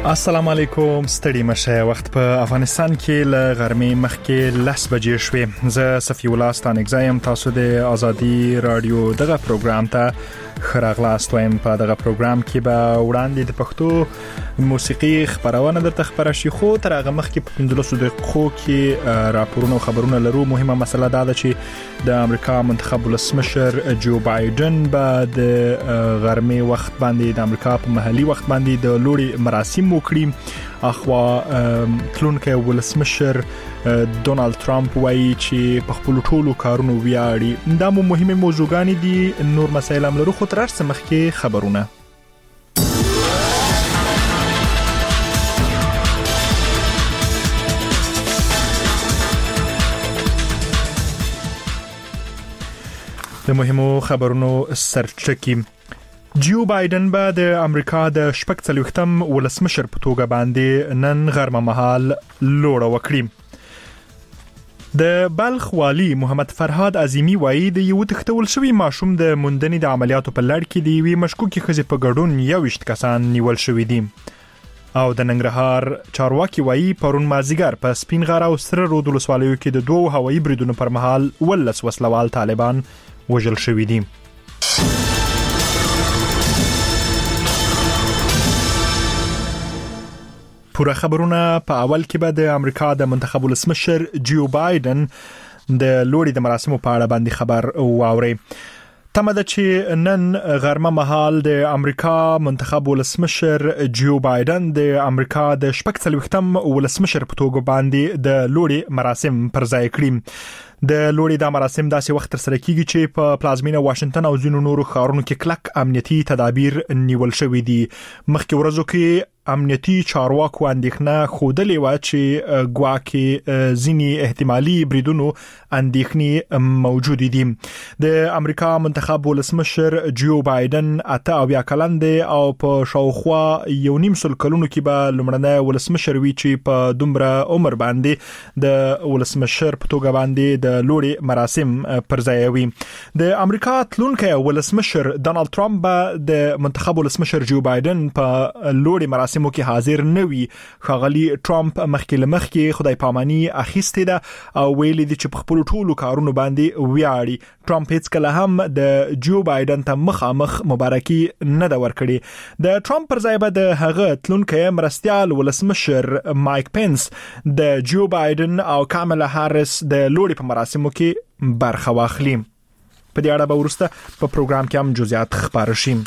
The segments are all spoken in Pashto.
السلام علیکم ستړي مشه وخت په افغانستان کې ل غرمې مخکې 10 بجې شوې زه صفی الله ستانګزایم تاسو د ازادي رادیو دغه پروګرام ته خراغلاست وایم په دغه پروګرام کې به وړاندې د پښتو موسیقي خبرونه درته خبره شي خو تر هغه مخکې په 15 دقیقو کې راپورونه او خبرونه لرو مهمه مسله دا ده چې د امریکا منتخب ولسمشر جو بایدن به د غرمې وخت باندې د امریکا په محلي وخت باندې د لوړي مراسم وکړي اخوا تلونکي ولسمشر ډونالد ترامپ وایي چې په خپل ټولو کارونو ویاړي دا مهمه موضوعګانی دي نور مسایل هم لرو خو تر څه مخکې خبرونه د مهمو خبرونو سرچکی جو بایدن به د امریکا د شپږ څلوېښتم ولسمشر په توګه باندې نن غرمه مهال لوړه وکړي د بلخ والی محمد فرهاد عظیمی وایي د یو تختول شوی ماشوم د موندنې د عملیاتو په لړ کې دی وی مشکوکي خزي په ګډون 21 کسان نیول شوی دي او د ننګرهار چارواکي وایي پرون مازیګر په سپین غر او سره رود ولسوالیو کې د دوه هوایي بریدونو پر مهال ولس وسلوال طالبان وژل شوی دي پوره خبرونه په اول کې به د امریکا د منتخب ولسمشر جو بایدن د لوړي د مراسمو په اړه باندې خبر واوري تمه ده چې نن غرمه مهال د امریکا منتخب ولسمشر جو بایدن د امریکا د شپږ څلوېښتم ولسمشر په توګه باندې د لوړي مراسم پر ځای کړي د لوړي د مراسم داسې وخت تر سره کیږي چې په پلازمینه واشنگټن او ځینو نورو ښارونو کې کلک امنیتي تدابیر نیول شوې دي مخکې ورځو کې امنیتي چارواکو اندېښنه خوده و چې ګواکې ځینی احتمالي بریدونو اندېښنې موجود دي د امریکا منتخب ولسمشر جو بایدن اته او بیا کلن دی او په شاوخوا یو نیم سل کلونو کې به لمړنی ولسمشر وی چې په دومره عمر باندې د ولسمشر په توګه باندې د لوړي مراسم پر ځای وي د امریکا تلونکي ولسمشر ډونالد ترامپ به د منتخب ولسمشر جو بایدن په لوړي مراسم کې حاضر نوي خغلی ترامپ مخکې خدای پامانی اخیسته ده او ویلي دي چې په خپل ټولو کارونو باندې ویاړي ترامپ هیڅ کله هم د جو بایدن ته مخامخ مبارکي نه دا ورکړي د ترامپ پر ځای به د هغه تلونکي مرستيال ولسمشر مایک پنس د جو بایدن او کاملا هاریس د لوړي په مراسمو کې برخه واخلي په دې اړه به ورسته په پروګرام کې هم جزئیات خبرې شي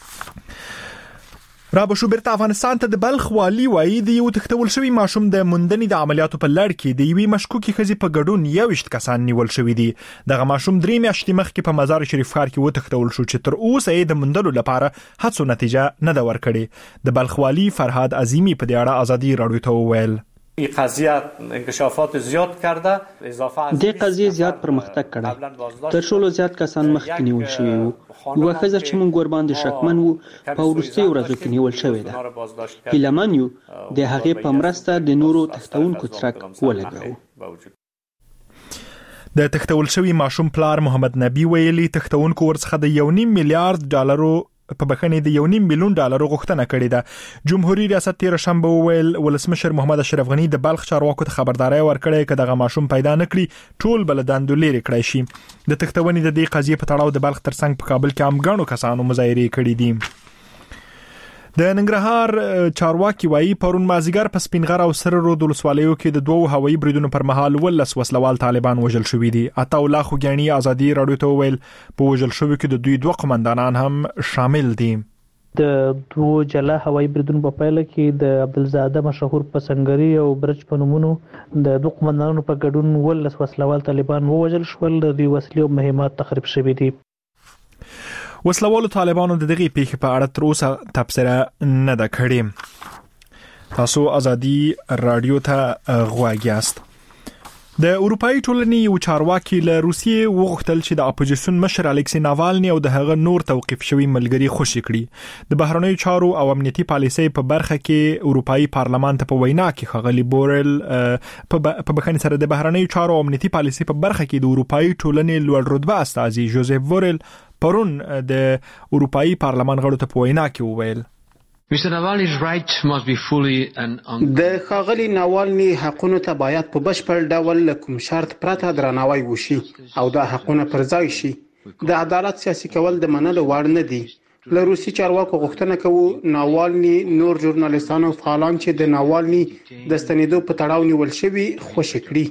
را بشو بیرته افغانستان ته د بلخ والی وایي د یو تختول شوی ماشوم د موندنې د عملیاتو په لړ کې د یوې مشکوکي خزي په ګډون 21 کسان نیول شوی دي دغه ماشوم 3 میاشتې مخکې په مزار شریف ښار کې وتښتول شو چې تر اوسه یې د موندلو لپاره هڅو نتیجه نه ده ورکړې د بلخ والی فرهاد عظیمی په دې اړه ازادي رادیو ته وویل این قضیه انکشافات زیاد کرده اضافه از دې قضیه زیات پرمختګ کړی تر شولو زیات کسان مخکې نیول شوی وو یو خزر چې مونږ ور باندې شکمن وو په ورستي ورځو کې نیول شوی ده هیلمن یو د هغې په مرسته د نورو تختونکو ترک ولګاو د تختول شوی ماشوم پلار محمد نبی ویلي تختونکو ورڅخه د 1.5 میلیارډ ډالرو په بخښنې د 1.5 میلیون ډالرو غوښتنه کړې ده جمهوریت ریاست تیر شنبه ویل ولسمشر محمد اشرف غنی د بلخ چارواکو ته خبرداري ورکړې چې دغه ماشوم پیدا نکړي ټول بلداندو لري کړی شي د تختونې د دې قضیې په تړاو د بلخ ترڅنګ په کابل کې هم غاڼو کسانو مظاهره کړې دي د ننګرهار چارواکي وایي پرون مازیګر په سپین غر او سره رود ولسوالیو کې د دوه هوایي بریدونو پر مهال ولس وسلوال طالبان وژل شوی دي اته الله خوګانی ازادي رادیو ته ویل په وژل شوی کې د دوی دوه قومندانان هم شامل دي د دوه جلا هوایي بریدونو په پایله کې د عبدالزاده مشهور پسنګری او برج په نومونو د دوه قومندانانو په ګډون ولس وسلوال طالبان وژل شول د دوی وسلې او مهمات تخریب شوي دي وسلوالو طالبانو د دغه پیښې په اړه تر اوسه تبصره نه ده کړې تاسو ازادي رادیو ته غواړئ یاست د اروپאי ټولنې یو چارواکي له روسیې وغوښتل چې د اپوزیسیون مشر الکسی ناوالني او د هغه نور توقيف شوی ملګری خوشی کړي د بهرنیو چارو او امنیتي پالیسۍ په برخه کې اروپאי پارلمان ته په وینا کې خغلی بورل په بخښنې سره د بهرنیو چارو او امنیتي پالیسۍ په برخه کې د اروپאי ټولنې لوړ رتبه استاذي جوزف بورل پرون د اروپאי پارلمان غړو ته په وینا کې وویل د ښاغلي ناوالني حقونو ته باید په بشپړ ډول له کوم شرط پرته درناوی وشي او دا حقونه پر ځای شي. د عدالت سیاسي کول د منلو وړ نه دي. له روسي چارواکو غوښتنه کوو ناوالني نور ژورنالیستان او فعالان چې د ناوالني د ستنېدو په تړاو نیول شوي خوشي کړي.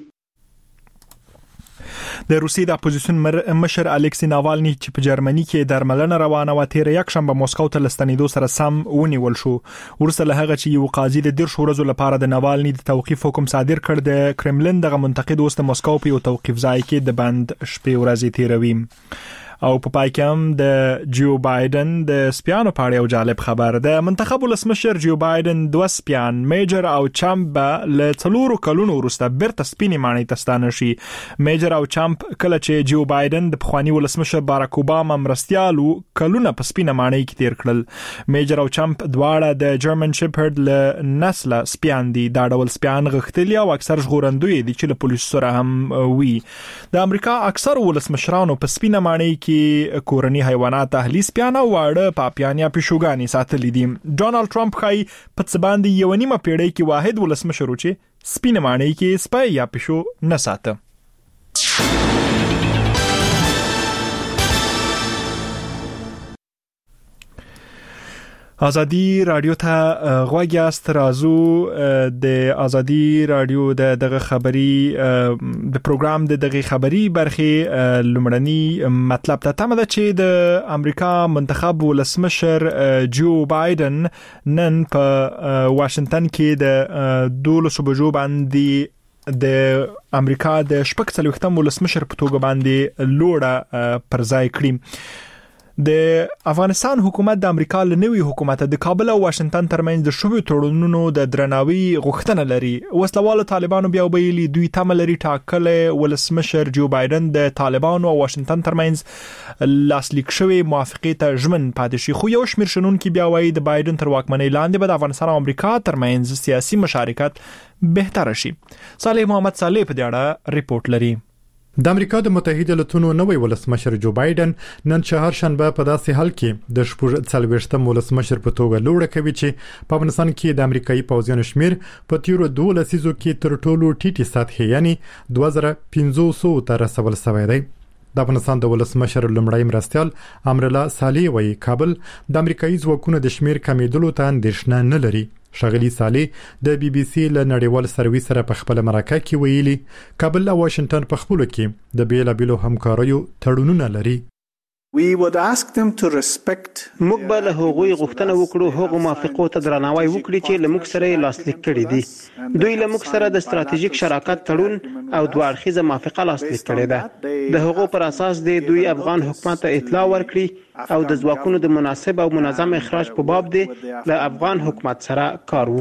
د روسیې د اپوزیسیون مشر الکسی ناوالني چې په جرمني کې درملنه روانه و تیر یک شنبه مسکو ته لستنیدو سره سم ونیول شو. ورسره له هغه چې یو قاضي د 10 ورځو لپاره د ناوالني د توقيف حکم صادر کړ، د کرملین دغه منتقد اوس د مسکو په یو توقيف ځای کې د بند شپې ورځې تیروي. او په پای کې هم د جو بایدن د سپیانو په اړه یو جالب خبر. د منتخب ولسمشر جو بایدن 2 سپیان میجر او چامپ له 4 کلونو وروسته بیرته سپینې ماڼۍ ته ستانه شي. میجر او چامپ کله چې جو بایدن د پخوانی ولسمشر باراک اوباما مرستيالو کلونه په سپینه ماڼۍ کې تیر کړل. میجر او چامپ دواړه د جرمن شپرد له نسل سپیان دي. دا ډول سپیان غختلي او اکثر ژغورندوی دي چې له پولیسو سره هم وي. د امریکا اکثر ولسمشرانو په سپینه ماڼۍ کې کورنی حیوانات اهلی سپیان او واړه پاپیان یا پیشوګانی ساتلي دي. ډونالد ټرمپ خای په څ باندې یو نیمه پیړۍ کې واحد ولسمشر و چې سپینه ماڼۍ کې سپی یا پیشو نه ساته. ازادي رادیو ته غوږی است. رازو د ازادي رادیو دغه خبری د پروګرام دغه خبری برخه لمړنی مطلب ته تمه ده چې د امریکا منتخب ولسمشر جو بایدن نن په واشنگټن کې د 12 بجو باندې د امریکا د شپږ څلوېښتم ولسمشر په توګه باندې لوړه پر ځای کړی. د افغانستان حکومت د امریکا له نوي حکومت د کابل او واشنگټن ترمنځ د شویو تړونونو د درناوي غوښتنه لري. وسلوالو طالبانو بیا ویلي دوی تمه لري ټاکل ولسمشر جو بایدن د طالبانو او واشنگټن ترمنځ لاسلیک شوی موافقه ته ژمن پاتې شي. خو یو شمېر شنونکي بیا وایي د بایدن تر واکمنۍ لاندې به د افغانستان او امریکا ترمنځ سیاسي مشارکت بهتر شي. صالح محمد صالح په دې اړه ریپورت لري. د امریکا د متحده ایالاتونو نوی ولسمشر جو بایدن نن چهارشنبه په داسې حال کې د 40 ولسمشر په توګه لوړه کوي چې په افغانستان کې د امریکایي پوځیانو شمیر په تیرو 2 لسیزو کې تر ټولو ټیټه سطح یعنی 2500 ته رسول شوی دی. د افغانستان د ولسمشر لمړی مرستيال امرالله صالح وایي کابل د امریکایي ځواکونو د شمیر کمیدلو ته اندېښنه نه لري. شغلی صالح د بي بي سي له نړیوال سرویس سره په خپل مرکه کې ویلي کابل او واشنگټن په خپل کې د بیلابیلو همکاریو تړونونه لري. موږ به له هغوی غوښتنه وکړو هغو موافقو ته درناوی وکړي چې له موږ سره لاسلیک کړي دي. دوی له موږ سره د ستراتیژیک شراکت تړون او دوه اړخیزه موافقه لاسلیک کړې ده. د هغو پر اساس دوی افغان حکومت ته اطلاع ورکړي او د ځواکونو د مناسب او منظم اخراج په باب له افغان حکومت سره کار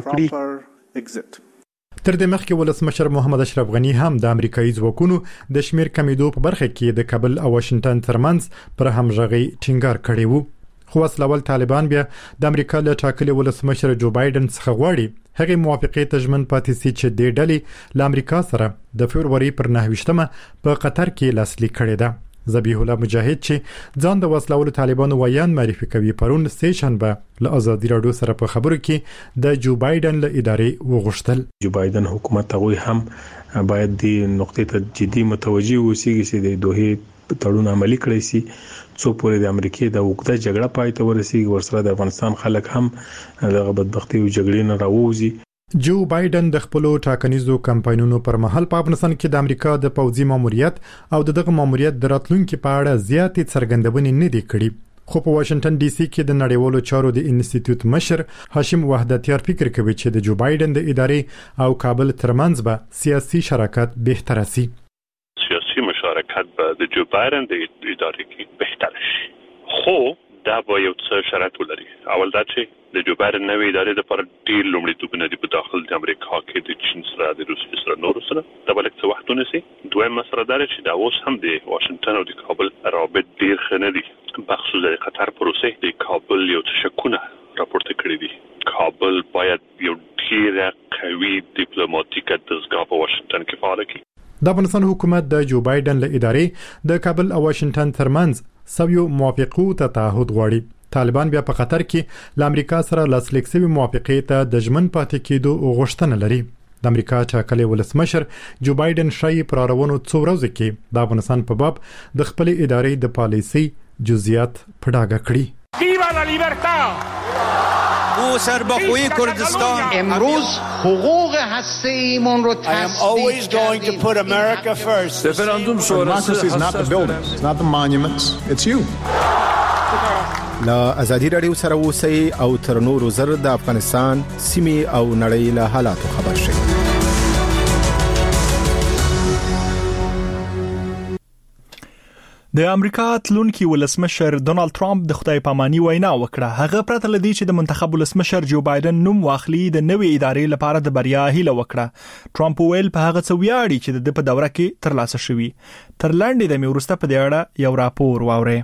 وکړي. تر دې مخکې ولسمشر محمد اشرف غنی هم د امریکایي ځواکونو د شمیر کمیدو په برخه کې د کابل او واشنگټن ترمنځ پر همغږي ټینګار کړی وو. خو اصلول طالبان بیا د امریکا له ټاکلي ولسمشر جو بایدن څخه غواړي هغه موافقه ته ژمن پاتې شي چې د ډلې له امریکا سره د فبرवरी پر 9 په قطر کې لاسلیک کړی ده. ذبیح الله مجاهد چې ځان د وسلوالو طالبانو ویان معرفي کوي پرون سه شنبه له ازادي رادیو سره په خبرو کې د جو بایدن له ادارې وغوښتل. جو بایدن حکومت هغه هم باید د نقطې ته جدي متوجي وسیږي چې د دوه تړون عملی کړی شي څو پورې د امریکای د وګړه جګړه پای ته ورسیږي ورسره د افغانستان خلک هم د بدبختی او جګړې نه راووزي. جو بایدن د خپل ټاکنیزو کمپاینونو پر مهال په افغانستان کې د امریکا د پوځي ماموریت او دغه ماموریت د راتلونکو په اړه زیاتې څرګندونې نه دي کړې. خو په واشنگټن ډي سي کې د نړیوالو چارو د انسټیټیوټ مشر هاشم وحدتیار فکر کوي چې د جو بایدن د ادارې او کابل ترمنځ به سیاسي شراکت بهتر شي. سیاسي مشارکت به د جو بایدن د ادارې کې بهتر شي. خو دا به یو څه شرط ولري. اول دا چې د جو بایدن نوې ادارې لپاره ډېر لومړیتوبونه دي په داخل د امریکا کې د چین سره د روسیې سره نور سره دا بلک څه وخت ونیسي. دویم مسله دا چې دا اوس هم د واشنگټن او د کابل روابط ډېر ښه نه دي. بخصوص د قطر پروسه د کابل یو څه شکونه راپورته کړی دي. کابل باید یو ډېر قوي ډیپلوماټیک دستګاه په واشنگټن کې فعال کړي. د افغانستان حکومت د جو بایدن له ادارې د کابل او واشنگټن ترمنځ سویو موافقو ته تعهد غواړي. طالبان بیا په قطر کې له امریکا سره لاسلیک شوی موافقه ته د ژمن پاتې کېدو غوښتنه لري. د امریکا ټاکلي ولسمشر جو بایدن شایي پر اړونو څو ورځې کې د افغانستان په باب د خپل ادارې د پالیسي جزئیات په ډاګه کړي. ویوا لا لیبرتا او سربخوی کردستان امروز حقوق هسته‌ایمون رو always going to put America first. Referendum sonrası is not the buildings, it's not the monuments, it's you. لا ازادي رادیو سره اوسئ او تر نورو زر د افغانستان سیمې او نړۍ له حالاتو خبر شئ. د امریکا تلونکي ولسمشر ډونالد ټرمپ د خدای پاماني وینا وکړه. هغه پرته لدی چې د منتخب ولسمشر جو بایدن نوم واخلي د نوې ادارې لپاره د بریا هیله وکړه. ټرمپ ویل په هغه څه ویاړي چې د په دوره کې ترلاسه شوی. تر لاندې د میورسته په دې اړه یو راپور واوري.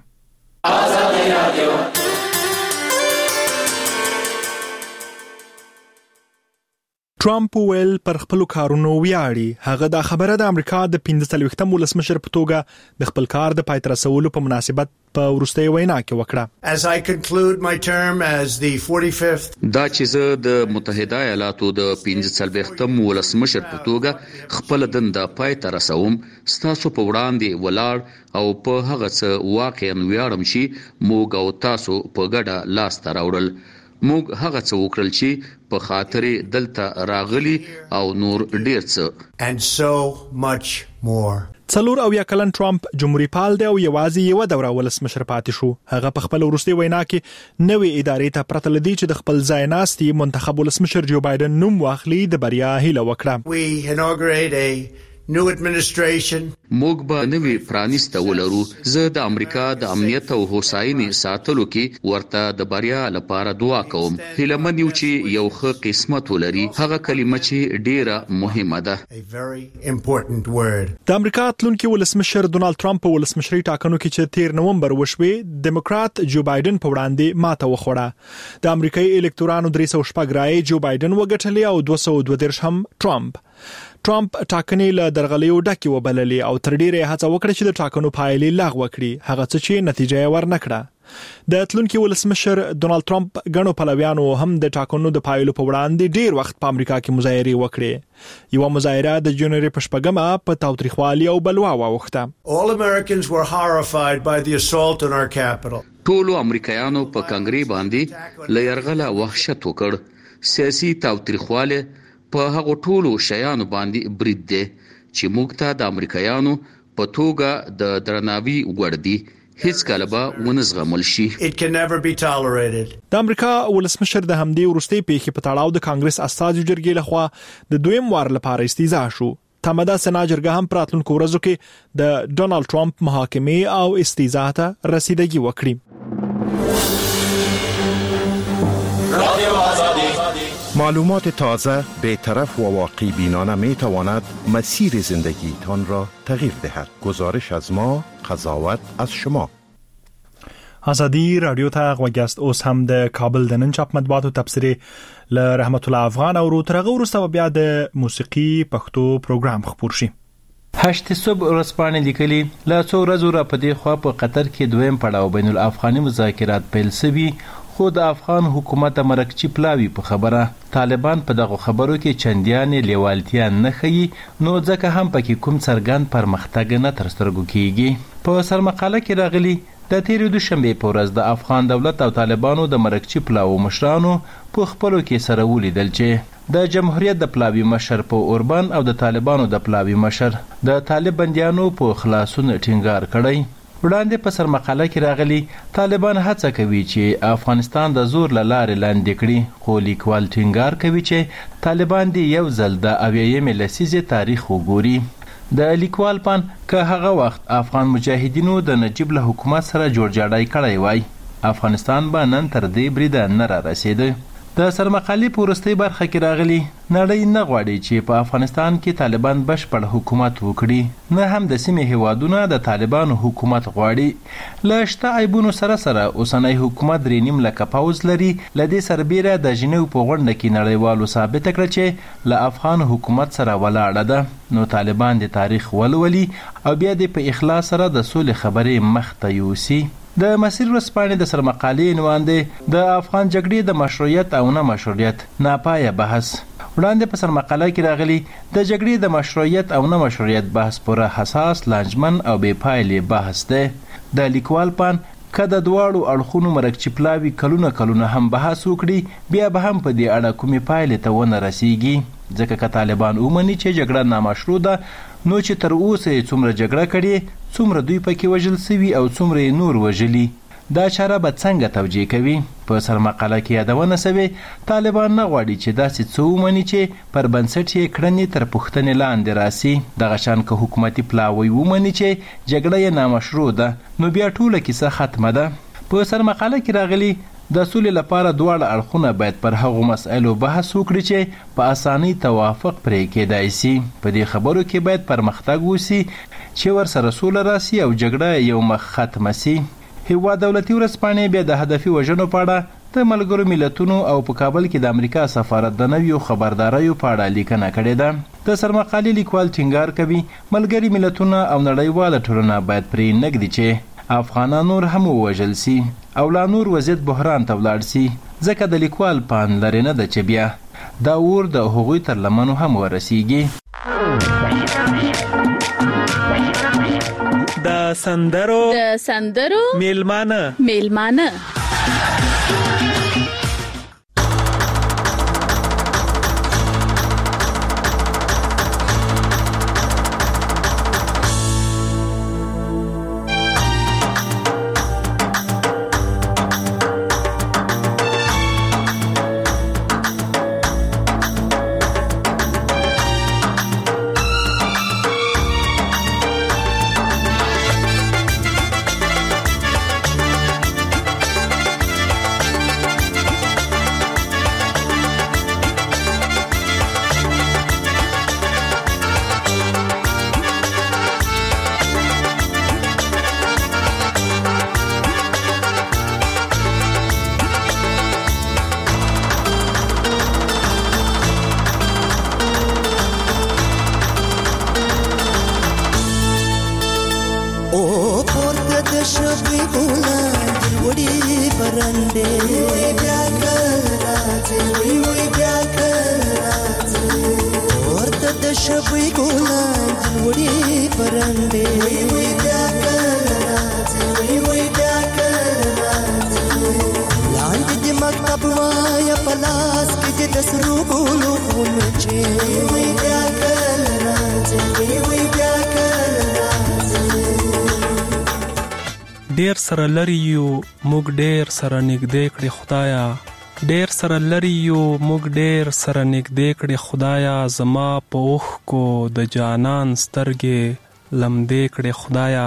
ټرمپ ویل پر خپل کارونو ویاړي. هغه دا خبره د امریکا د 45م ولسمشر په توګه د خپل کار د پای ته رسولو په مناسبت په وروستۍ وینا کې وکړه. As I conclude my term as the 45th دا چې زه د متحده ایالاتو د 45م ولسمشر په توګه خپل دنده پای ته رسوم، ستاسو په وړاندې ولاړ او په هغه څه واقعا ویاړم چې موږ او تاسو په ګډه لاس ته راوړل. موږ هغه څه وکړل چې په خاطر دلته راغلي او نور ډیر څه and so much more. څلور او یا کلن ټرمپ جمهوریت پال دی او یوازې یو دوره ولسمشر پاتې شو. هغه په خپل وروستي وینا کې نوې ادارې ته پرته لدی چې د خپل ځای ناستي منتخب ولسمشر جو بایدن نوم واخلي د بریا هیله وکړه. We inaugurate a new administration. موږ به نوې پرانیسته ولرو. زه د امریکا د امنیت او هوساینې ساتلو کې ورته د بریا لپاره دعا کوم. هیلمن یو چې یو ښه قسمت ولري. هغه کلمه چې ډیره مهمه ده. A very important word. د امریکا تلونکي ولسمشر ډونالد ټرمپ په ولسمشري ټاکنو کې چې 13 نومبر وشوي، دیموکرات جو بایدن په وړاندې ماته وخوړه. د امریکایي الکتورانو 306 رای جو بایدن وګټلې او 232 هم ټرمپ. ټرمپ ټاکنې له درغلیو ډکې وبللې او تر ډیره هڅه وکړه چې د ټاکنو پایلې لغوه کړي، هغه څه چې نتیجه یې ورنکړه. د تلونکي ولسمشر ډونالد ټرمپ غنو پلویانو هم د ټاکنو د پایلو په وړاندې ډیر وخت په امریکا کې مظاهره وکړې. یو مظاهره د جنوري په 8 په تاوتریخوالي او بلوا واوښته. All Americans were horrified by the assault on our capital. ټولو امریکایانو په کنګري باندې له يرغله وحشت وکړ. سیاسي تاوتریخواله په هغه ټولو شیانو باندې برید دی چې موږ ته د امریکایانو په توګه د درناوي وړ دي. هیڅ کله به ونزغمل شي. It can never be tolerated. د امریکا ولسمشر د همدې وروستي پیښې په تړاو د کانګرس استازو جرګې لخوا د دویم وار لپاره استیزا شو. تمدا سنا جرګه هم پراتلونکو ورځو کې د ډونالد ټرمپ محاکمې او استیزا ته رسیدګي وکړي. معلومات تازه، بی‌طرف و واقع بینانه می تواند مسیر زندگیتان را تغییر دهد. گزارش از ما، قضاوت از شما. ازادي رادیو ته غوږیاست. اوس هم د کابل د نن چاپ مطبوعاتو تبصره ل رحمت الله افغان او ترغه ورسته بیا د موسیقي پښتو پروګرام خبر شي. هشت صبح ورځپاڼې لیکلي لا څو ورځې را پدې خوا په قطر کې دویم پړاو بین الافغاني مذاکرات پیل شوي، خو د افغان حکومت مرکچی پلاوی په خبره طالبان په دغه خبرو کې چندیانې لیوالتیا نه ښیي، نو ځکه هم پکې کوم څرګند پرمختګ نه تر سترګو کیږي. په سرمقاله کې راغلي د تیرې دوشنبې په ورځ د افغان دولت او طالبانو د مرکچی پلاو مشرانو په خپلو کې سره ولیدل چې د جمهوریت د پلاوی مشر په اوربان او د طالبانو د پلاوی مشر د طالب بندیانو په خلاصون ټینګار کړی. وړاندې په سرمقاله کې راغلي طالبان هڅه کوي چې افغانستان د زور له لارې لاندې کړي، خو لیکوال ټینګار کوي چې طالبان دې یو ځل د 80مې لسیزې تاریخ وګوري. د لیکوال پان که هغه وخت افغان مجاهدینو د نجیب له حکومت سره جوړجاړی کړی وای، افغانستان به نن تر دې بریده نه را رسیده. د سرمقالې په وروستۍ برخه کې راغلي نړۍ نه غواړي چې په افغانستان کې طالبان بشپړ حکومت وکړي، نه هم د سیمې هیوادونه د طالبانو حکومت غواړي. له شته عیبونو سره سره اوسنی حکومت 3.5 لکه پوځ لري. له دې سربیره د ژنیو په غونډه کې نړیوالو ثابته کړه چې له افغان حکومت سره ولاړه ده، نو طالبان د تاریخ ولولي او بیا د په اخلاص سره د سولې خبرې مخ ته یوسي. د مسیر ورځپاڼې د سرمقالې عنوان د افغان جګړې د مشروعیت او نه مشروعیت ناپایه بحث. وړاندې په سرمقاله کې راغلي د جګړې د مشروعیت او نه مشروعیت بحث پوره حساس، لانجمن او بې پایلې بحث دی. د لیکوال پان که د دواړو اړخونو مرکچي پلاوي کلونه هم بحث وکړي، بیا به هم په دې اړه کومې پایلې ته ونه رسیږي. ځکه که طالبان ومني چې جګړه نامشروع ده، نو چې تر اوسه یې څومره جګړه کړې، څومره دوی پکې وژل سوي او څومره یې نور وژلي، دا چاره به څنګه توجیه کوي؟ په سرمقاله کې یادونه سوې طالبان نه غواړي چې داسې څه ومني چې پر بنسټ یې کړنې تر پوښتنې لاندې راسي. دغه شان که حکومتي پلاوی ومني چې جګړه یې نامشروع ده، نو بیا ټوله کیسه ختمه ده. په سرمقاله کې راغلي د سولې لپاره دواړه اړخونه باید پر هغو مسایلو بحث وکړي چې په اسانۍ توافق پرې کېدای سي. په دې خبرو کې باید پرمختګ وسي چې ورسره سوله راسي او جګړه یو مخ ختمه سي. هیواد دولتي ورځپاڼې بیا د هدفي وژنو په اړه د ملګرو ملتونو او په کابل کې د امریکا سفارت د نویو خبرداریو په اړه لیکنه کړې ده. د سرمقالې لیکوال ټینګار کوي ملګري ملتونه او نړیواله ټولنه باید پرې نږدي چې افغانان نور هم ووژل سي او لا نور وضعیت بحران ته ولاړ سي، ځکه د لیکوال پان لرې نه ده چې بیا دا اور د هغوی تر لمنو هم ورسیږي. د سندرو میلمانه ډیر سره لري یو موږ ډیر سره نږدې کړي خدایا، ډیر سره لري یو موږ ډیر سره نږدې کړي خدایا، زما په اوښکو د جانان سترګې لمدې کړي خدایا،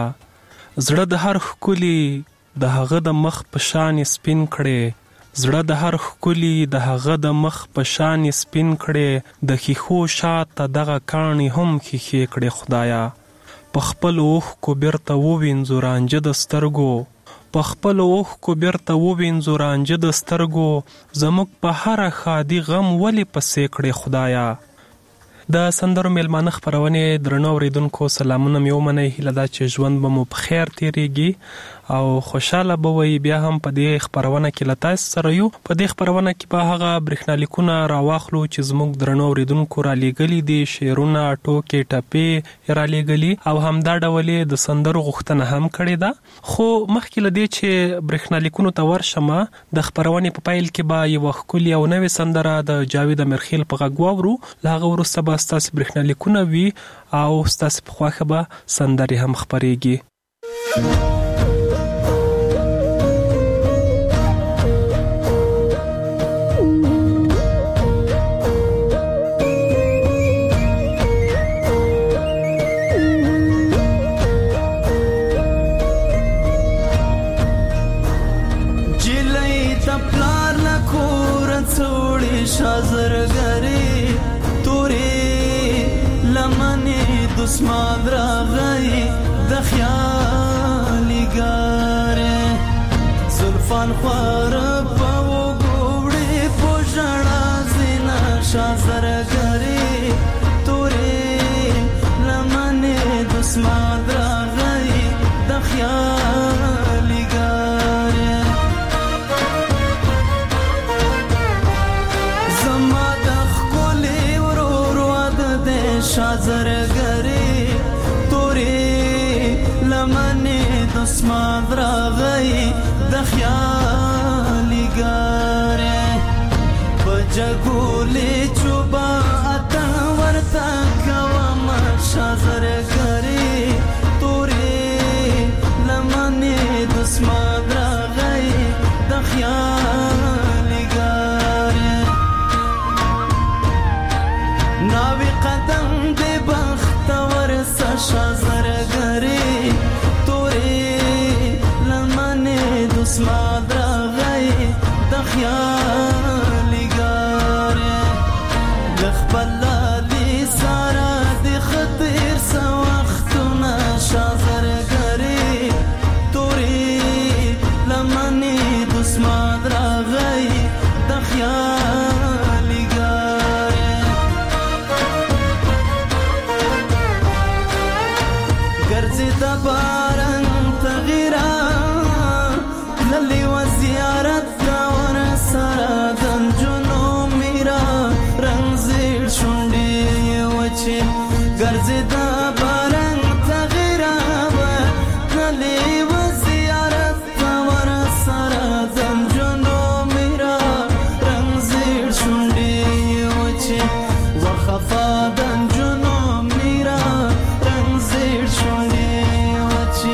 زړه د هر ښکلي د هغه د مخ په شان سپین کړي، زړه د هر ښکلي د هغه د مخ په شان سپین کړي، د ښیښو شاته دغه کاڼي هم ښیښې کړي خدایا، په خپل اوښکو بیرته ووینځو رانجه د سترګو، په خپل اوښکو بیرته ووینځو رانجه د سترګو، زموږ په هره ښادي غم ولې پسې کړې خدایا. د سندرو میلمانه خپرونې درنو اوریدونکو سلامونه مې ومنئ. هیله ده چې ژوند به مو په خیر تیریږي او خوشحاله به وئ. بیا هم په دې خپرونه کې له تاسو سره یو. په دې خپرونه کې به هغه برېښنالیکونه راواخلو چې زموږ درنو اوریدونکو رالیږلي دي، شعرونه، ټوکې ټپې رالیږلي او همدا ډول یې د سندرو غوښتنه هم کړې ده. خو مخکې له دې چې برېښنالیکونو ته ورشم، د خپرونې په پیل کې به یوه ښکلې او نوې سندره د جاوید امیرخیل په غږ واورو. له هغه وروسته به ستاسې برېښنالیکونه وي او ستاسې په خوښه به سندرې هم خپرېږي. دسمان راغی د خیالی گاره زلفان خوار پاو گوڑی پوشنا زینا شازرگری توری لمن دسمان راغی د خیالی گاره شازرګری تورې لمنې د اسمان راغی د خیالي ګارې په جګولې چوبا اته ورته کوم شازرګری تورې لمنې د اسمان راغی د خیالي ګارې ناوی قدم دی بختور شازرګری تورې لمنې د اسمان راغی د خیالي ګارې د خپل لالي سارا د خطر سو وختونه شازرګری تورې لمنې د اسمان راغی د خیالي ګارې ګرځي د باران تغیرا للی و زیارت کا ور سره د جنو میرا رنگ زیر شونډي وچه ګرځي د باران تغیرا للی و زیارت کا ور سره د جنو میرا رنگ زیر شونډي وچه وخفا د جنو میرا رنگ زیر شونډي وچه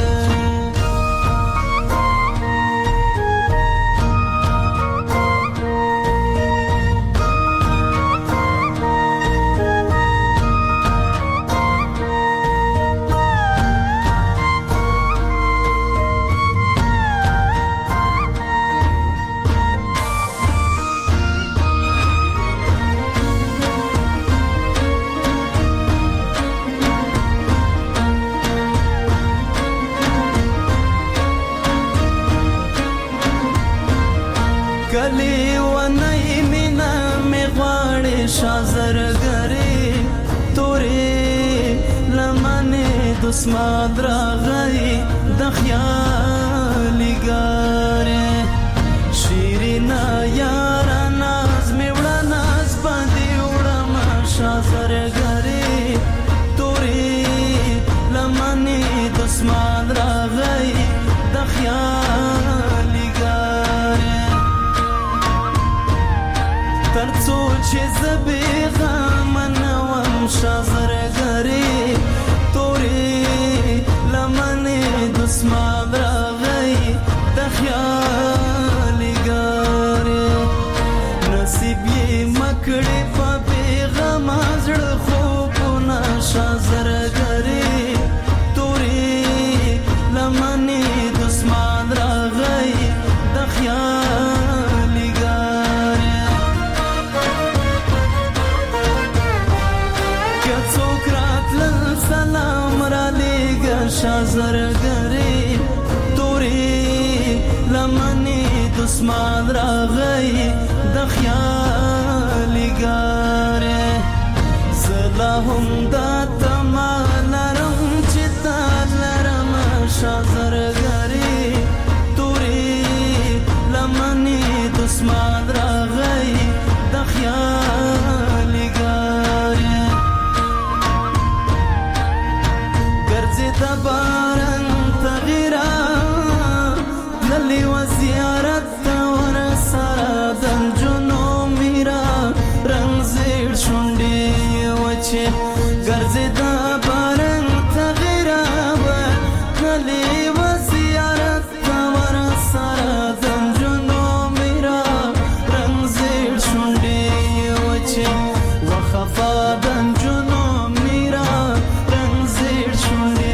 کلی ونای مینا می غواړي شازرګری تورې لمنې د اسمان راغی د خیالي ګارې شیرینا یارا ناز می وړه ناز باندې وړم شازرګری تورې لمنې د اسمان راغی د خیالي ګارې ترڅو چې زبې غمنوم شازرګری تورې لمنې د اسمان راغی د خیالي ګارې نصیب یې مکړې په بیغم زړه خوبونه شازرګری تورې لمنې د اسمان راغی د خیالي ګارې سلام را لېږه شازرګری تورې لمنې د اسمان راغی د خیالي ګارې زه لا هم دا تمه لرم چې تا لرم شازرګری تورې لمنې د اسمان راغی د خیالي ګارې د باران تغیرا للی و زیارت ور سره د جنو میرا رنگ زیر شونډي وچه ګرځي د باران تغیرا للی و زیارت ور سره د جنو میرا رنگ زیر شونډي وچه وخفا د جنو میرا رنگ زیر شونډي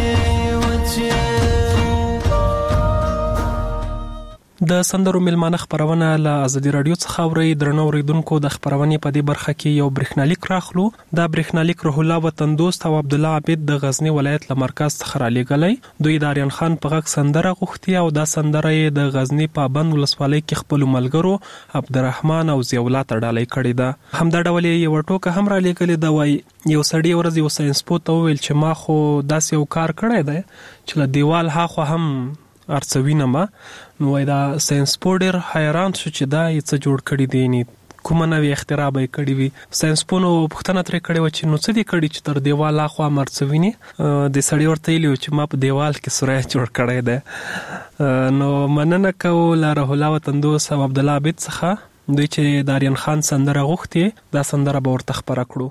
د سندرو ملمانه خبرونه له ازادي رادیو څخه اوري درنو اوریدونکو د خبرونې په دې برخه کې یو برېښنالیک راخلو دا برېښنالیک روح الله وطن دوست او عبد الله عابد د غزنی ولایت له مرکز څخه را لېږلی دوی د آریان خان په غږ سندره غوښتي او دا سندره یې د غزنی پابند ولسوالۍ کې خپل ملګرو عبدالرحمن او ضیاءالله ته ډالۍ کړې ده همدا ډول یو ټوکه هم را لېږلې ده وای یو سړی ورځ یو ساينس پوه ته وویل چې ما خو داسې یو کار کړی دی چې له دیوال هاخوا هم ارڅوینه ما نو دا ساينس پوه ډېر حیران شو چې دا یې څه جوړ کړي دی کومه نوې اختراع به کړی وي. ساينسپونو پوښتنه ترې کړې و چې نو څه دې کړی چې تر دیوال اخوا مرڅویني. د سړی ورته ویلو چې ما په دیوال کې سورای جوړ کړی دی. نو مننه کوم لاره الله وطندوس او عبد الله عبد څخه دوی چې داریان خان سندره غوښتي دا سندره به ورته خبره کړو.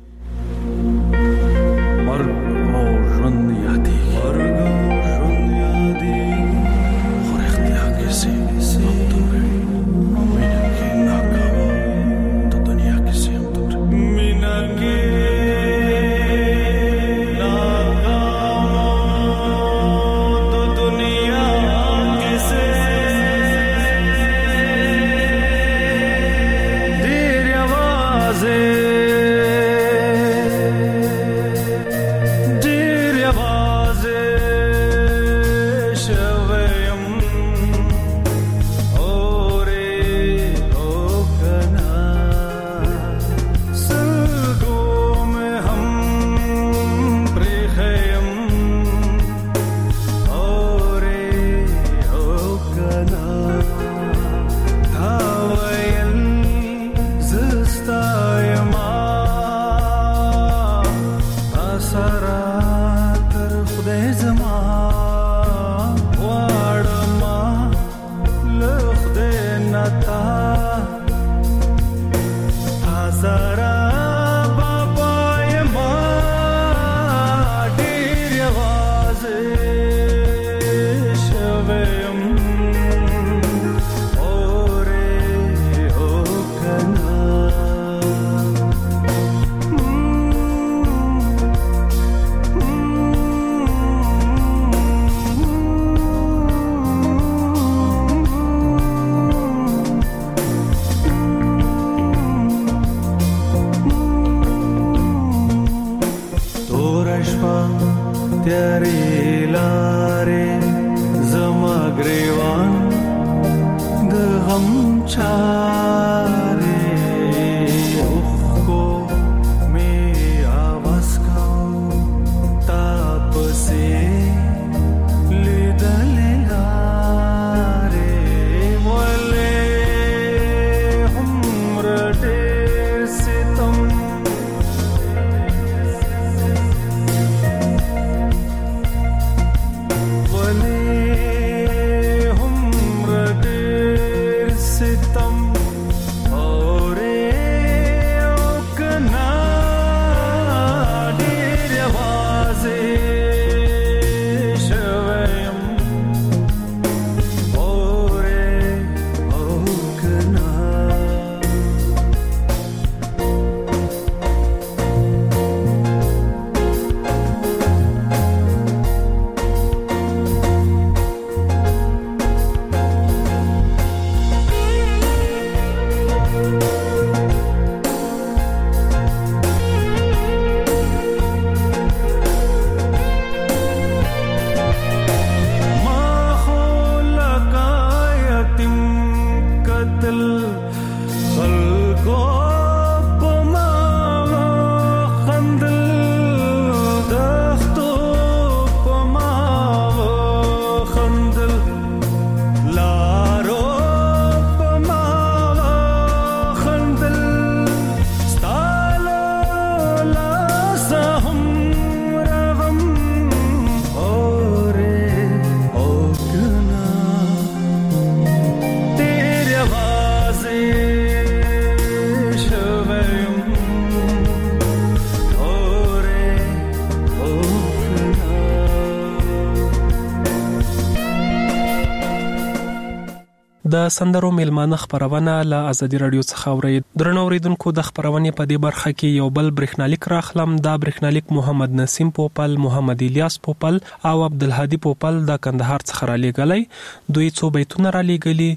د سندرو میلمانه خبرونه له ازادي رادیو څخه اوري. درنو اوریدونکو د خبرونې په دې برخه کې یو بل برېښنالیک راخلم. دا برېښنالیک محمد نسیم پوپل، محمد الیاس پوپل او عبدالهادي پوپل د کندهار څخه را لېږلی. دوی څو بیتونه را لېږلي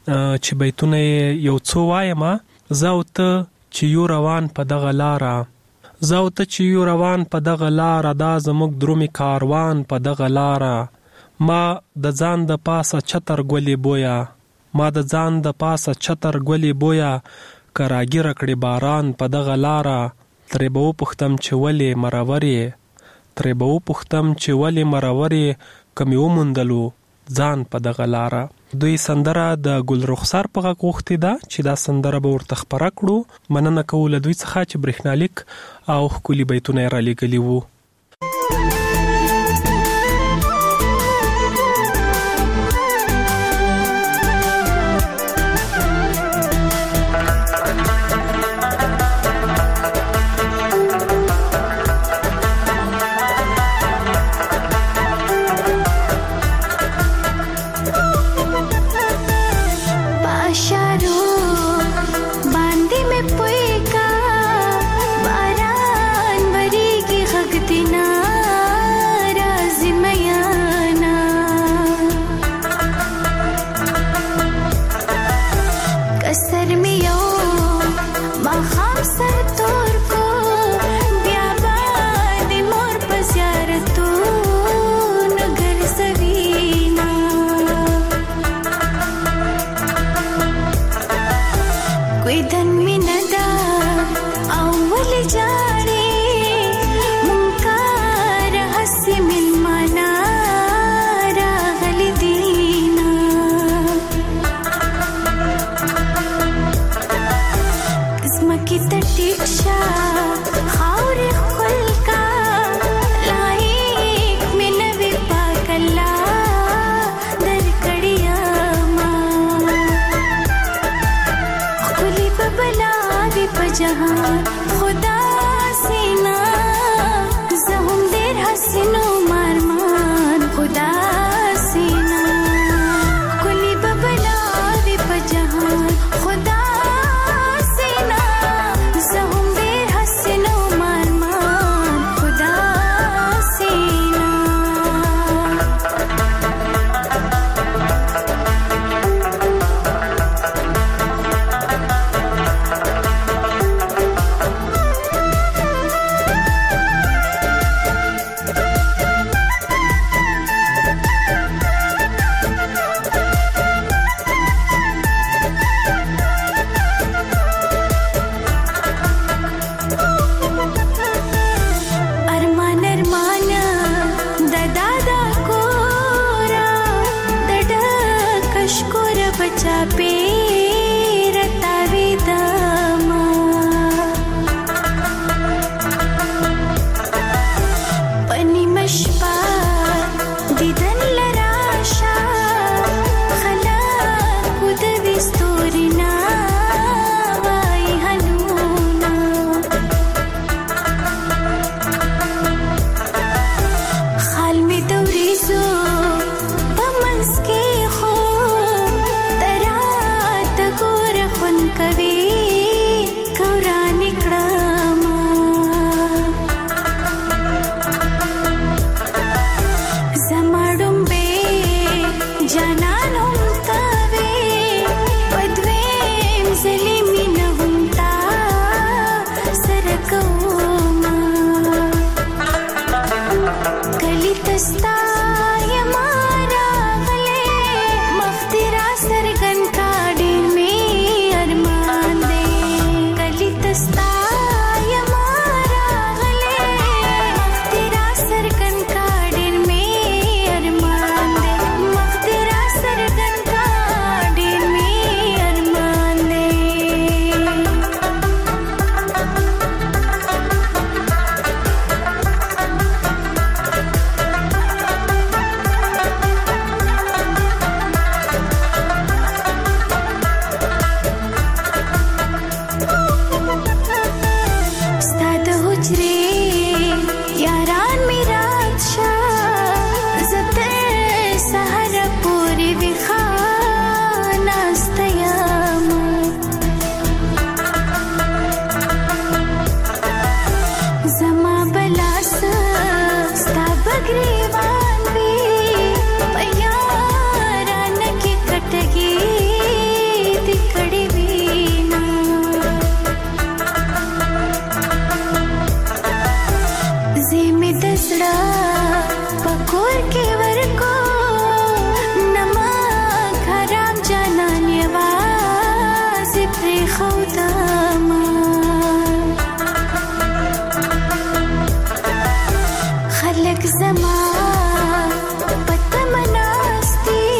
چې بیتونه یو څو وایم. زه او ته چې یو روان په دغه لاره، زه او ته چې یو روان په دغه لاره، دا زموږ درومي کاروان په دغه لاره. ما د ځان د پاسه چتر ګلې بویا، ما د ځان د پاسه چتر ګلې بویا، که راګیره کړې باران په دغه لاره. ترې به وپوښتم چې ولې مرور یې، ترې به وپوښتم چې ولې مرور یې، که مې وموندلو ځان په دغه لاره. دوی سندره د ګل رخسار په غږ غوښتې ده چې دا سندره به ورته خپره کړو. مننه کوو له دوی څخه چې برېښنالیک او ښکلي بیتونه یې رالیږلي وو. زما پته مناستی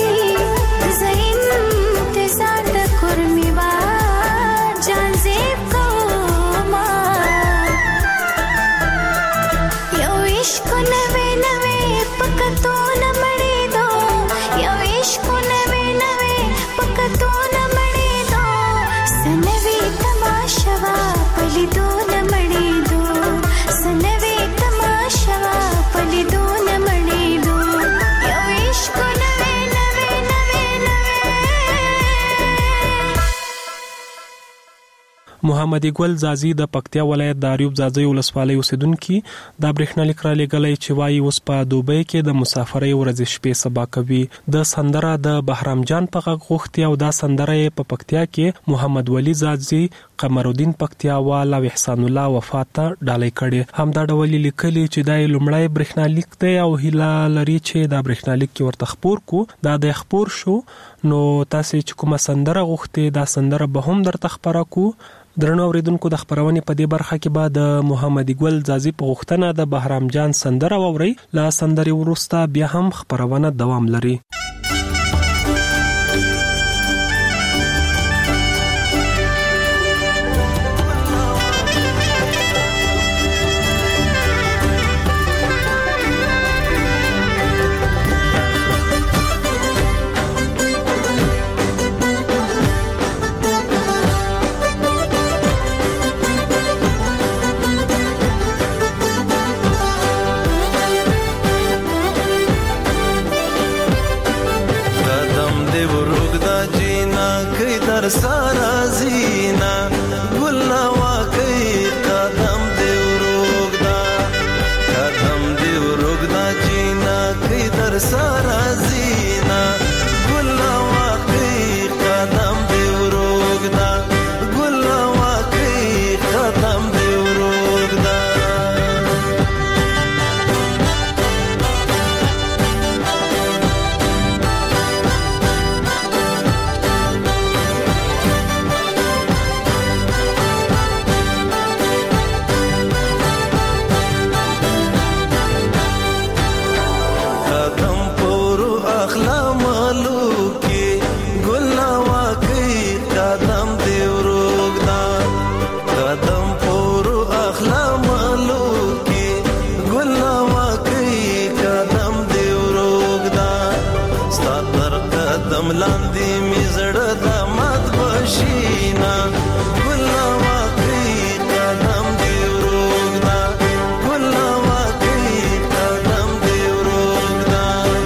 عشق نوې نوې پکتو نه مړې دو یو عشق نوې نوې پکتو نه مړې دو سنوي تماشا پلیدو نه مړې دو سنوي تماشا پلیدو نه مړې دو یو عشق نوې نوې نوې نوې. محمد ګل زازي د پکتیا ولایت د اریوب زازي ولسوالۍ اوسیدونکو د برېښنالیک را لګلې چې وایي اوس په دوبۍ کې د مسافرۍ ورځې شپې سبا کوي. د سندره د بهرام جان په غوښتي او دا سندره په پکتیا کې محمد ولی زازي قمر الدین پکتیاوال او احسان الله وفات ته ډالۍ کړي. هم دا ډول لیکلي چې دا لومړی برېښنالیک دی او هیله لري چې دا برېښنالیک کې ورته خپور کو دا د خپور شو نو تاسو چې کومه سندره غوښتي دا سندره به هم درته خبره کو. درنو اوریدونکو د خبرونې په دې برخه کې بعد محمد ګل زازي په غوښتنه د بهرام جان سندره ووري لا سندري ورسته بیا هم خبرونه دوام لري. سارا زینا گل واقعی قدم دیو روگدا جینا کی در سارا زینا گل واقعی قدم دیو روگدا گل واقعی قدم دیو روگدا لاندې می زړه د مات بشینا ګل واقعي قدم دی ورغدا ګل واقعي قدم دی ورغدا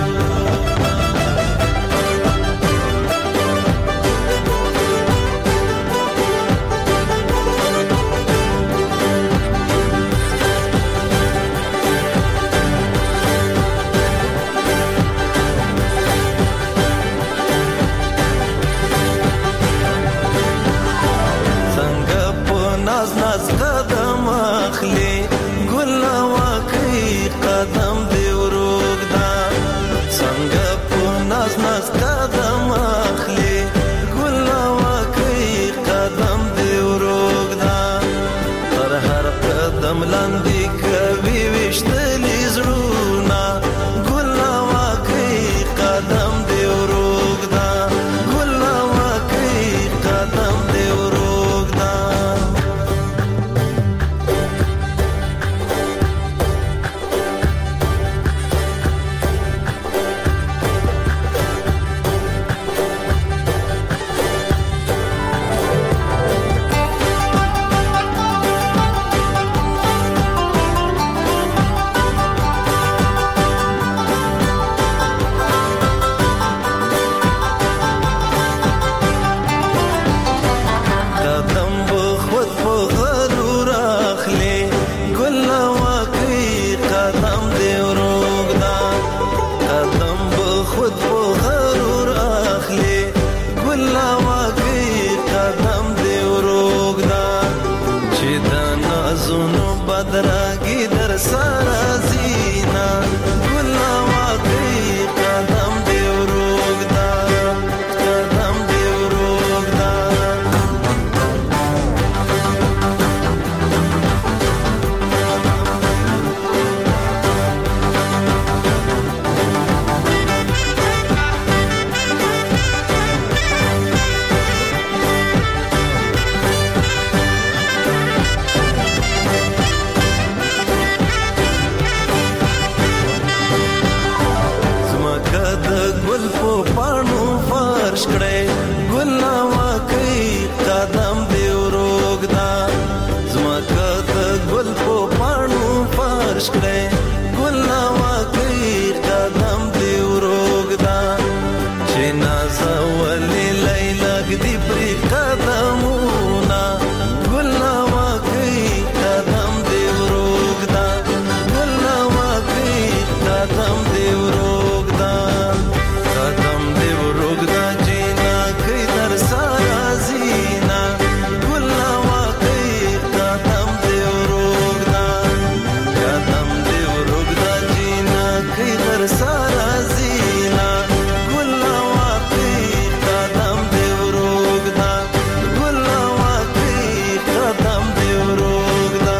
قدم اخلي ګل واقعي قدم دی ورغدا څنګه په ناز ناز قدم اخلي ګل واقعي قدم دی ورغدا تر هر قدم لاندې کوي وشتلې زړونه ګل واقعي قدم دی ورغدا ګل واقعي قدم دی ورغدا بدرګي در سره زینا ګل واقعي قدم دی ورغدا قدم دی ورغدا قدم دی ورګدا قدم دی ورګدا جینا کای در سارا زینا ګلا واقعي قدم دی ورګدا قدم دی ورګدا جینا کای در سارا زینا ګلا واقعي قدم دی ورګدا ګلا واقعي قدم دی ورګدا.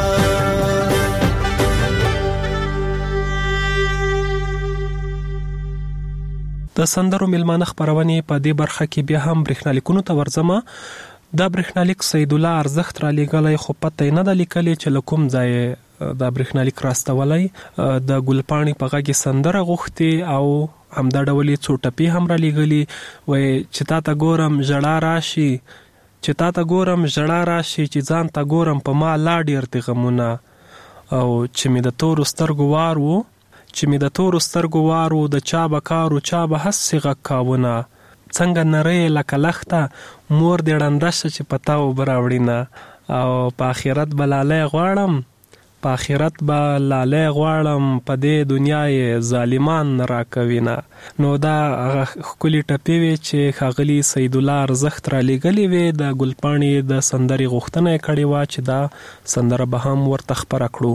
د سندرو ملمانه خبرونه په دې برخه کې بیا هم برېښنالیکونو ته ورځم. دا برېښنالیک سید الله ارزخت را لېږلی خو پته نه ده لیکلې چې له کوم ځای دا برېښنالیک راستولی. د ګلپاڼې په غږ سندره غوښتې او همدا ډول یې څو ټپې هم را لېږلي. وایي چې تا ته ګورم ژړا راشي چې تا ته ګورم ژړا راشي چې ځان ته ګورم په ما لا ډېر دي غمونه او چې مې د تورو سترګو وار و چې مې د تورو سترګو وارو د چا به کارو چا به هسې غږ کاونه څنګه نری لکه لخته مور دې ړنده شه چې په تا اوبه راوړینه او په آخرت به لالی غواړم په آخرت به لالی غواړم په دې دنیا یې ظالمان نه راکوینه. نو دا هغه ښکلې ټپې وې چې ښاغلي سید الله ارزخت را لېږلې وې. د ګلپاڼې د سندرې غوښتنه یې کړې وه چې دا سندره به هم ورته خپره کړو.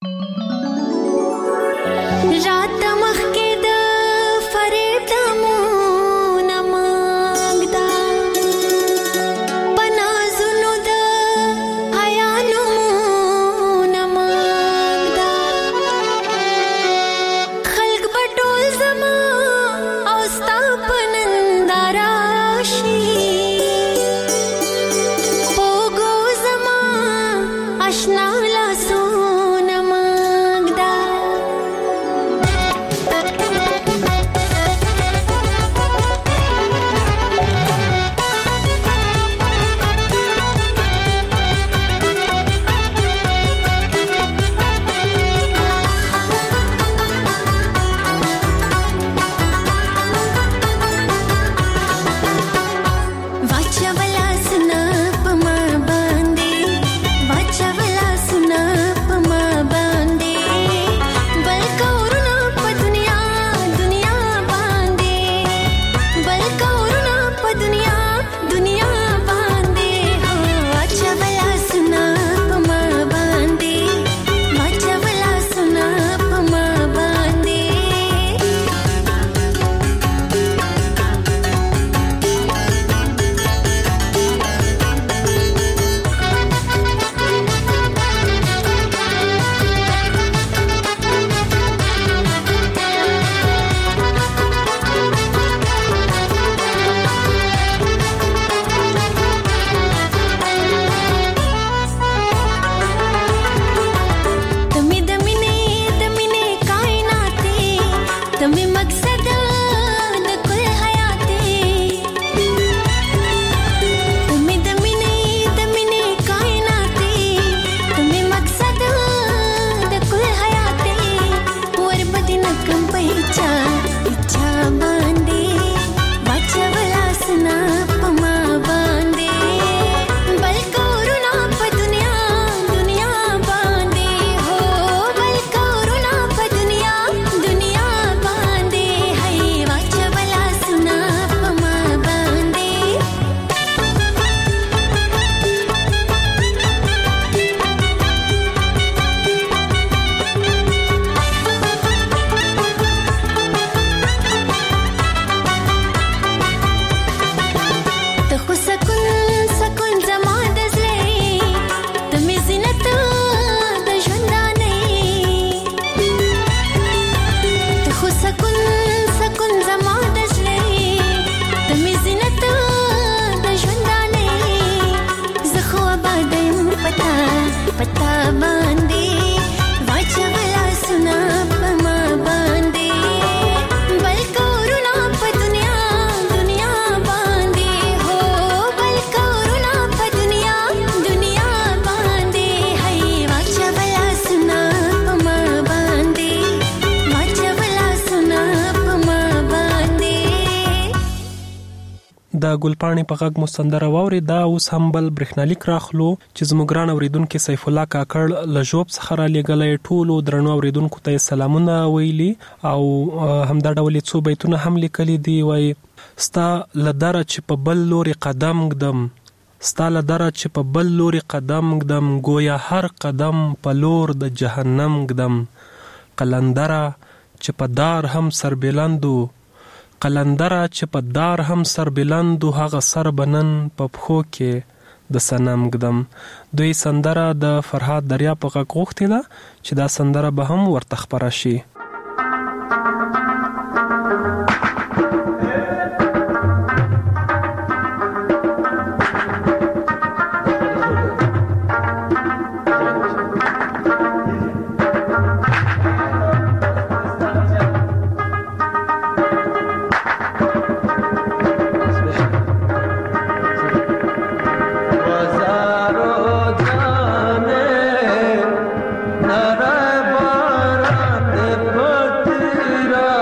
رات مخکې د فریب دمونه ماږده په نازونو د حیا نومونه ماږده خلک به ټول زما او ستا په ننداره شي په اوږو زما اشنا لاسونه ماږده د ګلپاڼې په غږ مستندره واوري. دا اوس هم بل برېښنالیک راخلو چې زموږ ګران اوریدونکو سیف الله کاکړ له ژوب څخه را لېږلی. ټولو درنو اوریدونکو ته سلامونه ویلي او همدا ډول څو بیتونه هم لیکلي دي. وایي ستا له دره چې په بل لوري قدم ږدم، ستا له دره چې په بل لوري قدم ږدم، گویا هر قدم په لور د جهنم ږدم. قلندره چې په دار هم سربلندو، قلندره چې په دار هم سربلندو، هغه سر بنن په پښو کې د صنم ږدم. دوی سندره د فرهاد دریا په غږ غوښتې ده چې دا سندره به هم ورته خپره شي. Nara baran de patira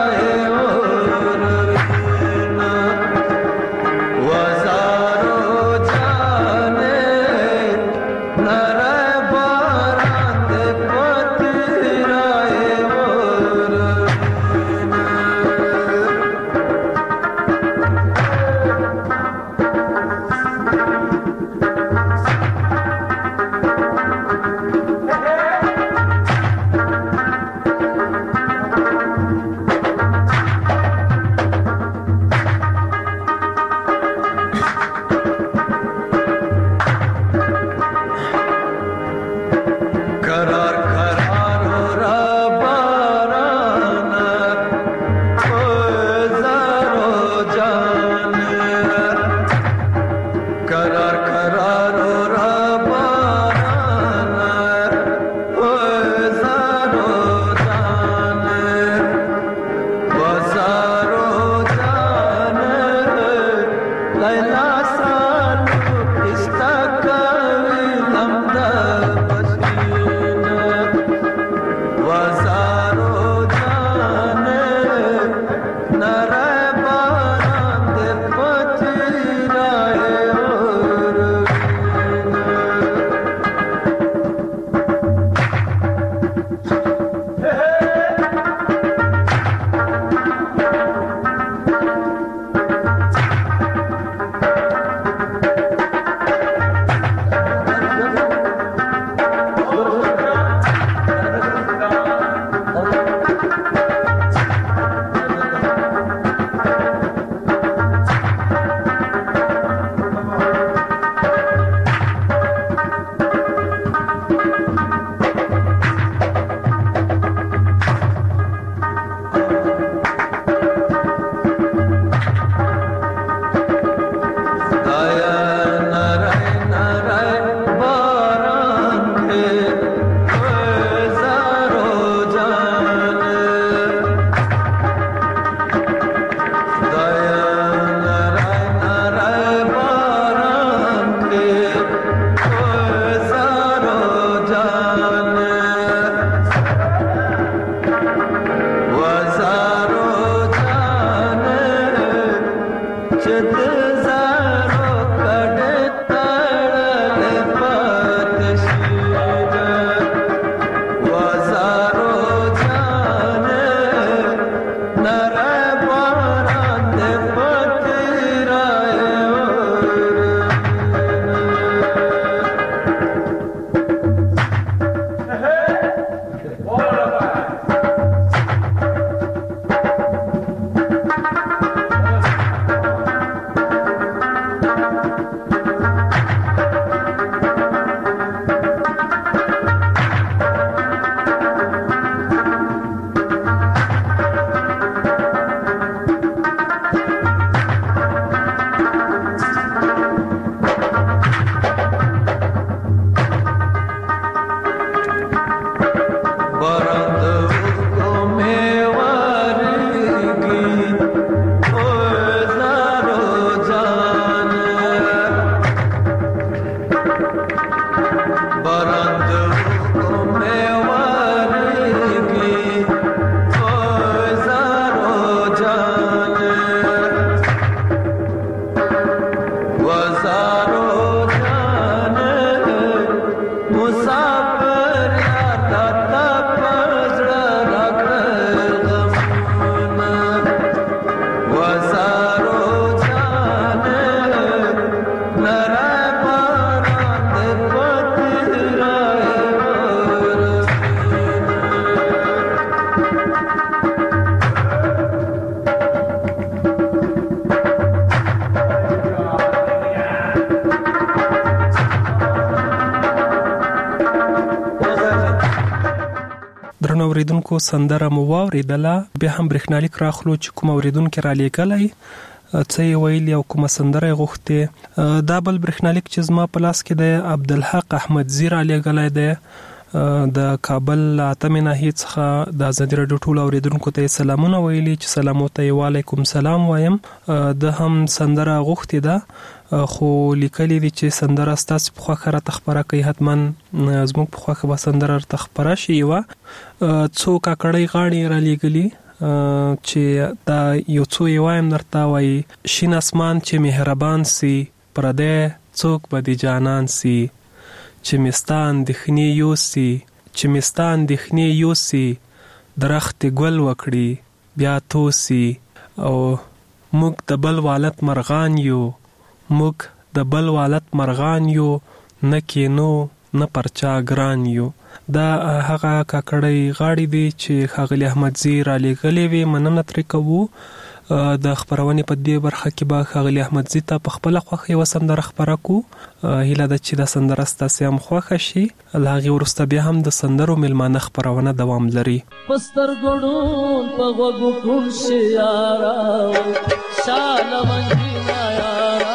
اوریدونکو سندره مو واوریدله، بیا هم برېښنالیک راخلو چې کوم اوریدونکو را لیږلی څه یې ویلي او کومه سندره یې غوښتې. دا بل برېښنالیک چې زما په لاس کې دی عبدالحق احمدزي را لیږلی دی د کابل اتمې ناحیې څخه. د ازادي راډیو ټولو اوریدونکو ته سلامونه ویلي چې سلام ورته یې وعلیکم سلام وایم. د هم سندره غوښتې ده خو لیکلي دي چې سندره ستاسو په خوښه راته خپره کوي، حتما زموږ په خوښه به سندره راته خپره شي. یوه څو کاکړۍ غاړې را لیږلي چې دا یو څو یې وایم درته. وایي شین اسمان چې مهربان سي، پردی څوک به د جانان سي، چې مستا اندېښنې یوسي، چې مستا اندېښنې یوسي، درخت ګل وکړي بیا توسي. او موږ د بل والت مرغان یو، موږ د بل والت مرغان یو، نه کینو نه پرچا ګران یو. دا هغه کاکړۍ غاړې دي چې ښاغلي احمدزي را لیږلې وي. مننه ترې کوو. د خپرونې په دې برخه کې به ښاغلي احمدزي ته په خپله خوښه یوه سندره خپره کړو. هیله ده چې دا سندره ستاسې هم خوښه شي. له هغې وروسته بیا هم د سندرو میلمانه خپرونه دوام لري. په سترګو ړوند په غوږو کوڼ شي یاره، شاله منګینه یاره،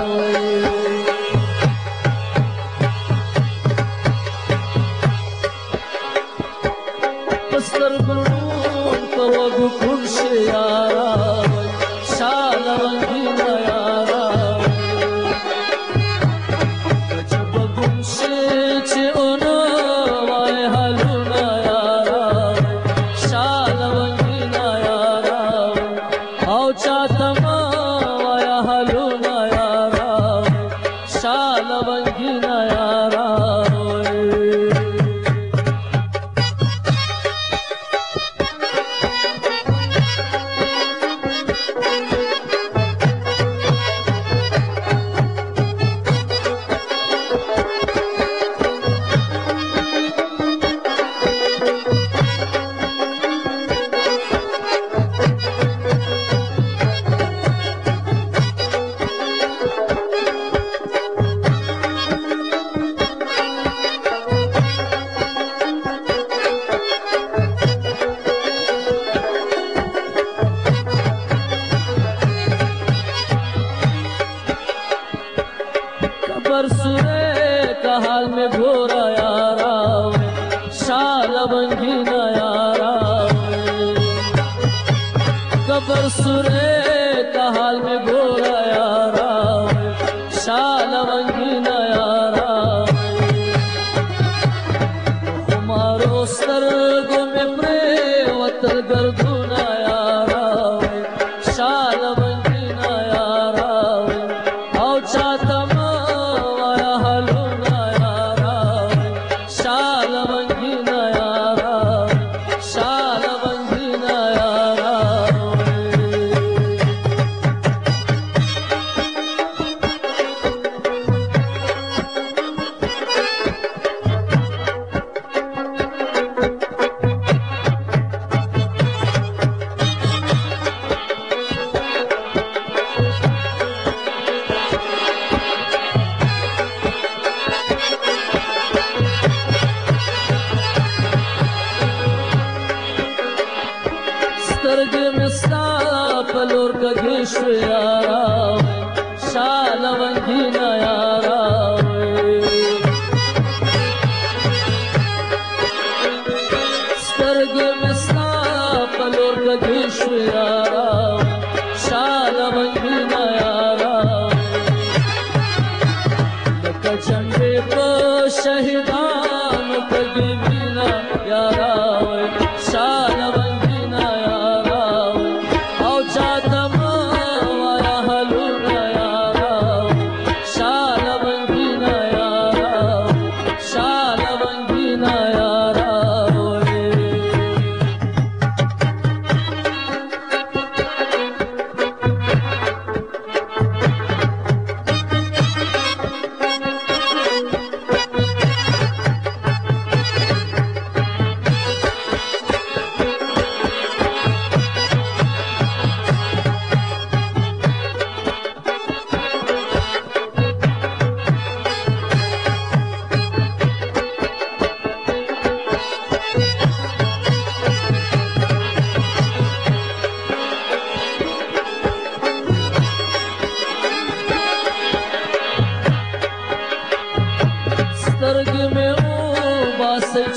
په سترګو ړوند په غوږو کوڼ شي یاره، شاله منګینه یاره، کچه به ګم شي چې اونه وای حالونه یاره، شاله منګینه یاره، او چاته مه وای حالونه یاره، شاله منګینه یاره.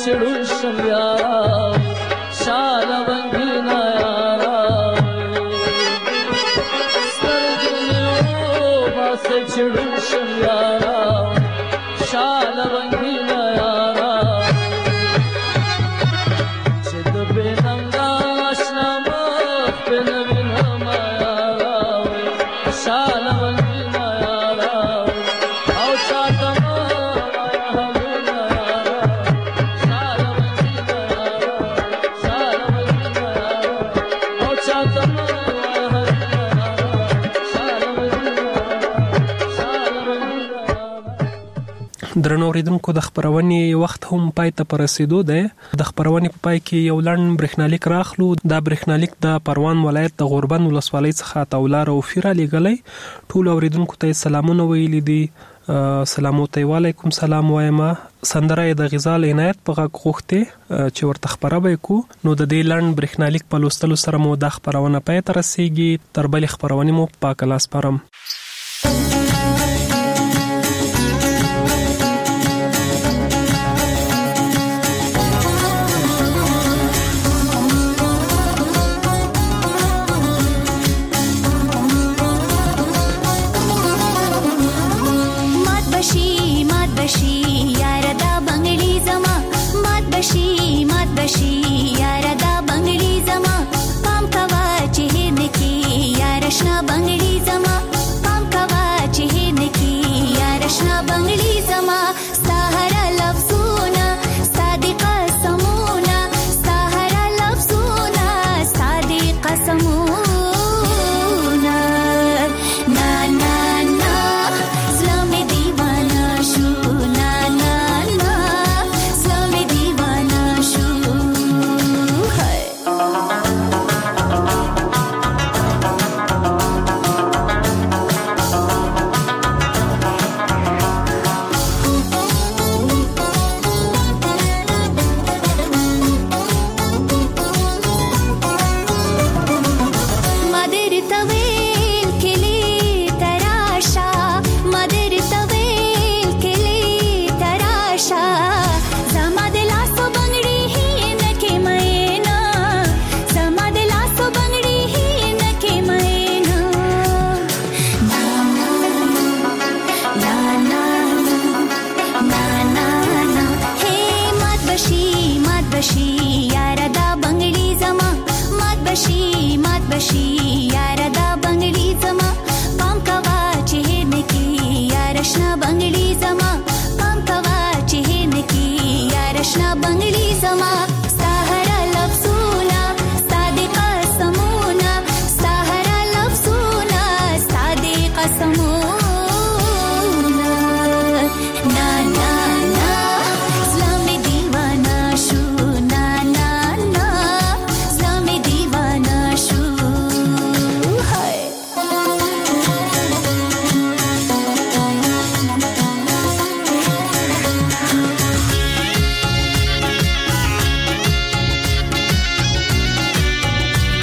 چړو شم یارا شال رنگینا یارا سترګو باسه چړو شم یارا شال رنگینا یارا چې د بننګا آشنا مخ په نوینم یارا شال رنگینا یارا او چاته درنو اوریدونکو د خبرونې وخت هم پای ته رسیدو دی. د خبرونې په پای کې یو لړن برېښنالیک راخلو. دا برېښنالیک د پروان ولایت د غوربند ولسوالۍ څخه تولار او فیرا لګلې. ټول اوریدونکو ته سلامونه ویلي دي. سلام علیکم سلام وایم. سندره د غزال عنایت په غږ غوښته چې ورته خبره وکړو. نو د دې لړن برېښنالیک په لوستلو سره مو د خبرونه پای ته رسیږي. تر بل خبرونه مو پاک لاس پرم.